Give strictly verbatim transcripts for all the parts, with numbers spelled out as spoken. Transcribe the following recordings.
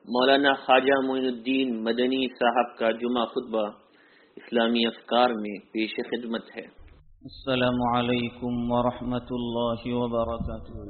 मौलाना ख्वाजा मोइनुद्दीन मदनी साहब का जुमा खुतबा इस्लामी अफकार में पेश खिदमत है। अस्सलामु अलैकुम व रहमतुल्लाहि व बरकातुहू।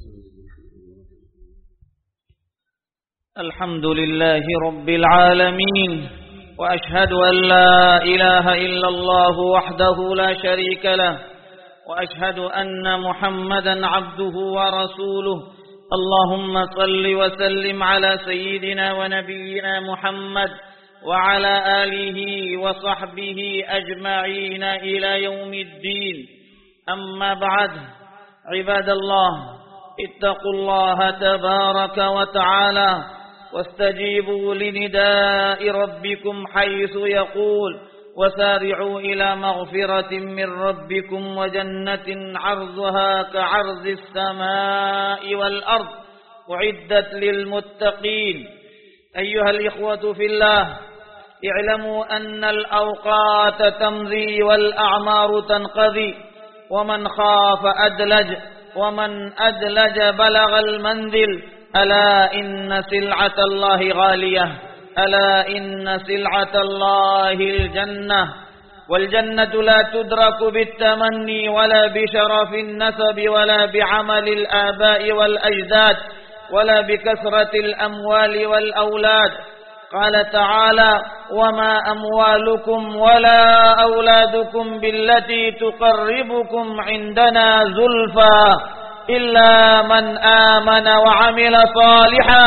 अल्हम्दुलिल्लाहि रब्बिल आलमीन व अशहदु अन ला इलाहा इल्लल्लाहु वहदहु ला शरीका लह व अशहदु अन्ना मुहम्मदन अब्दुहु व रसूलुहु। اللهم صل وسلم على سيدنا ونبينا محمد وعلى آله وصحبه أجمعين إلى يوم الدين. أما بعد، عباد الله، اتقوا الله تبارك وتعالى واستجيبوا لنداء ربكم حيث يقول: وسارعوا إلى مغفرة من ربكم وجنة عرضها كعرض السماء والأرض أعدت للمتقين. أيها الإخوة في الله، اعلموا أن الأوقات تمضي والأعمار تنقضي، ومن خاف أدلج، ومن أدلج بلغ المنزل. ألا إن سلعة الله غالية، ألا إن سلعة الله الجنة، والجنة لا تدرك بالتمني ولا بشرف النسب ولا بعمل الآباء والأجداد ولا بكثرة الأموال والأولاد. قال تعالى: وما أموالكم ولا أولادكم بالتي تقربكم عندنا زلفى إلا من آمن وعمل صالحا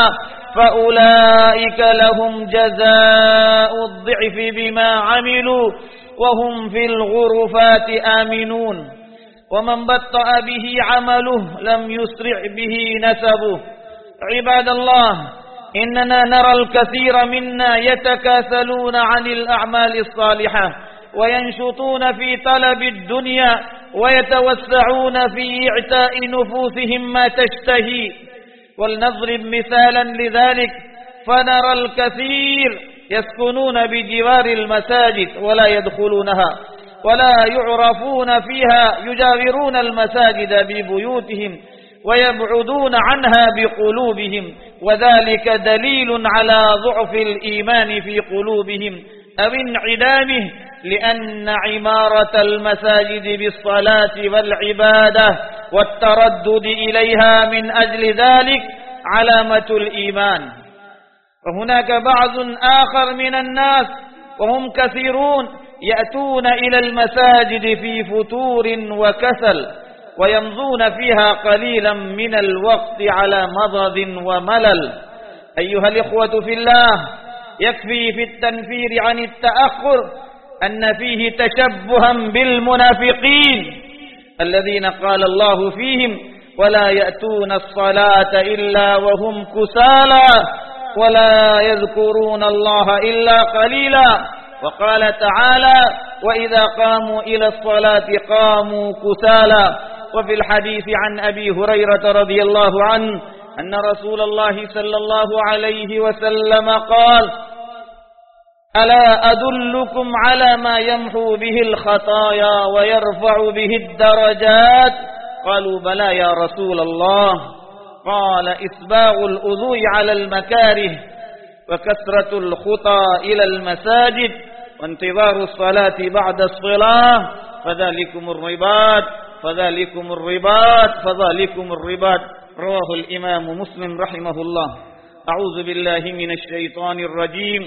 فأولئك لهم جزاء الضعف بما عملوا وهم في الغرفات آمنون. ومن بطأ به عمله لم يسرع به نسبه. عباد الله، إننا نرى الكثير منا يتكاسلون عن الأعمال الصالحة وينشطون في طلب الدنيا ويتوسعون في إعطاء نفوسهم ما تشتهي. ولنضرب مثالا لذلك، فنرى الكثير يسكنون بجوار المساجد ولا يدخلونها ولا يعرفون فيها، يجاورون المساجد ببيوتهم ويبعدون عنها بقلوبهم، وذلك دليل على ضعف الإيمان في قلوبهم أو انعدامه، لأن عمارة المساجد بالصلاة والعبادة والتردد إليها من أجل ذلك علامة الإيمان. وهناك بعض آخر من الناس وهم كثيرون يأتون إلى المساجد في فتور وكسل ويمضون فيها قليلا من الوقت على مضض وملل. أيها الإخوة في الله، يكفي في التنفير عن التأخر أن فيه تشبها بالمنافقين الذين قال الله فيهم: ولا يأتون الصلاة إلا وهم كسالى ولا يذكرون الله إلا قليلا. وقال تعالى: وإذا قاموا إلى الصلاة قاموا كسالى. وفي الحديث عن أبي هريرة رضي الله عنه أن رسول الله صلى الله عليه وسلم قال: ألا أدلكم على ما يمحو به الخطايا ويرفع به الدرجات؟ قالوا: بلى يا رسول الله. قال: إسباغ الوضوء على المكاره، وكثرة الخطى إلى المساجد، وانتظار الصلاة بعد الصلاة، فذلكم الرباط فذلكم الرباط فذلكم الرباط. رواه الإمام مسلم رحمه الله. أعوذ بالله من الشيطان الرجيم.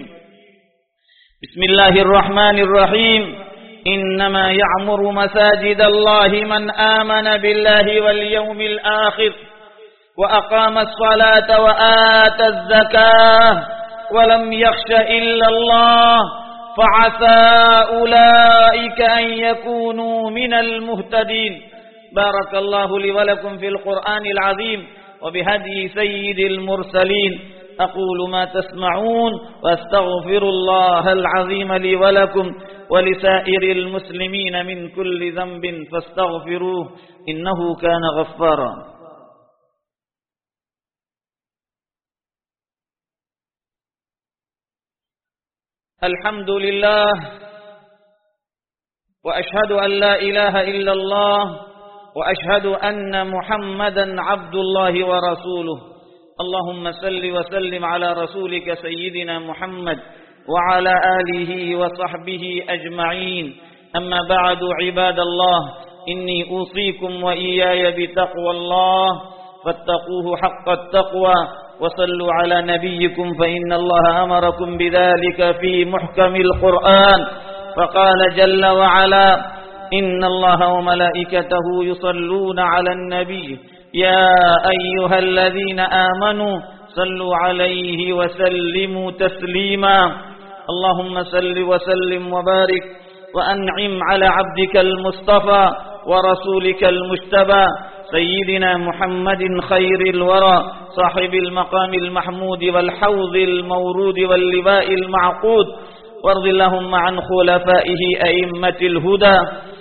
بسم الله الرحمن الرحيم. إنما يعمر مساجد الله من آمن بالله واليوم الآخر وأقام الصلاة وآتى الزكاة ولم يخش إلا الله فعسى أولئك أن يكونوا من المهتدين. بارك الله لي ولكم في القرآن العظيم وبهدي سيد المرسلين. أقول ما تسمعون وأستغفر الله العظيم لي ولكم ولسائر المسلمين من كل ذنب فاستغفروه إنه كان غفارا. الحمد لله وأشهد أن لا إله إلا الله وأشهد أن محمدا عبد الله ورسوله. اللهم صل وسلم على رسولك سيدنا محمد وعلى آله وصحبه أجمعين. أما بعد عباد الله، إني أوصيكم وإياي بتقوى الله، فاتقوه حق التقوى وصلوا على نبيكم، فإن الله أمركم بذلك في محكم القرآن، فقال جل وعلا: إن الله وملائكته يصلون على النبي يا أيها الذين آمنوا صلوا عليه وسلموا تسليما. اللهم صل وسلم وبارك وأنعم على عبدك المصطفى ورسولك المجتبى سيدنا محمد خير الورى، صاحب المقام المحمود والحوض المورود واللواء المعقود، وارض اللهم عن خلفائه أئمة الهدى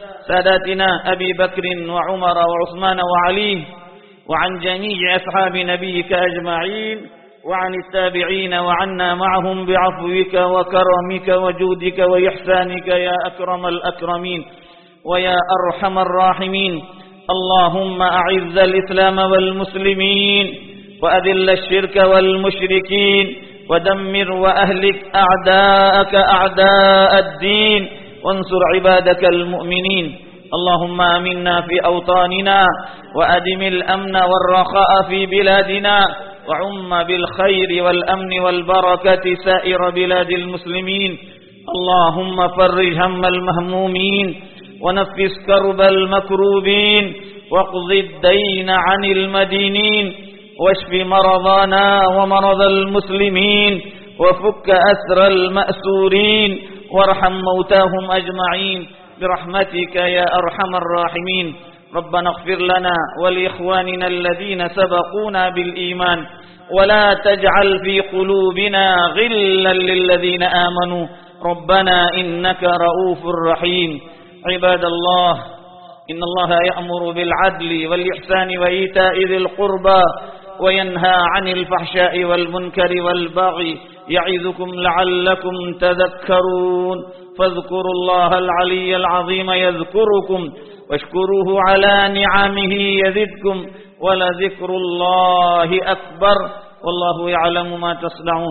ساداتنا أبي بكر وعمر وعثمان وعلي، وعن جميع أصحاب نبيك أجمعين، وعن التابعين وعنا معهم بعفوك وكرمك وجودك وإحسانك يا أكرم الأكرمين ويا أرحم الراحمين. اللهم أعز الإسلام والمسلمين وأذل الشرك والمشركين ودمر وأهلك أعداءك أعداء الدين وانصر عبادك المؤمنين. اللهم آمنا في أوطاننا وأدم الأمن والرخاء في بلادنا، وعم بالخير والأمن والبركة سائر بلاد المسلمين. اللهم فرج هم المهمومين ونفس كرب المكروبين واقض الدين عن المدينين واشف مرضانا ومرضى المسلمين وفك أسر المأسورين وارحم موتاهم أجمعين برحمتك يا أرحم الراحمين. ربنا اغفر لنا ولإخواننا الذين سبقونا بالإيمان ولا تجعل في قلوبنا غلا للذين آمنوا ربنا إنك رؤوف رحيم. عباد الله، إن الله يأمر بالعدل والإحسان وإيتاء ذي القربى وينهى عن الفحشاء والمنكر والبغي يعظكم لعلكم تذكرون. فاذكروا الله العلي العظيم يذكركم واشكروه على نعمه يزدكم ولذكر الله أكبر والله يعلم ما تصنعون.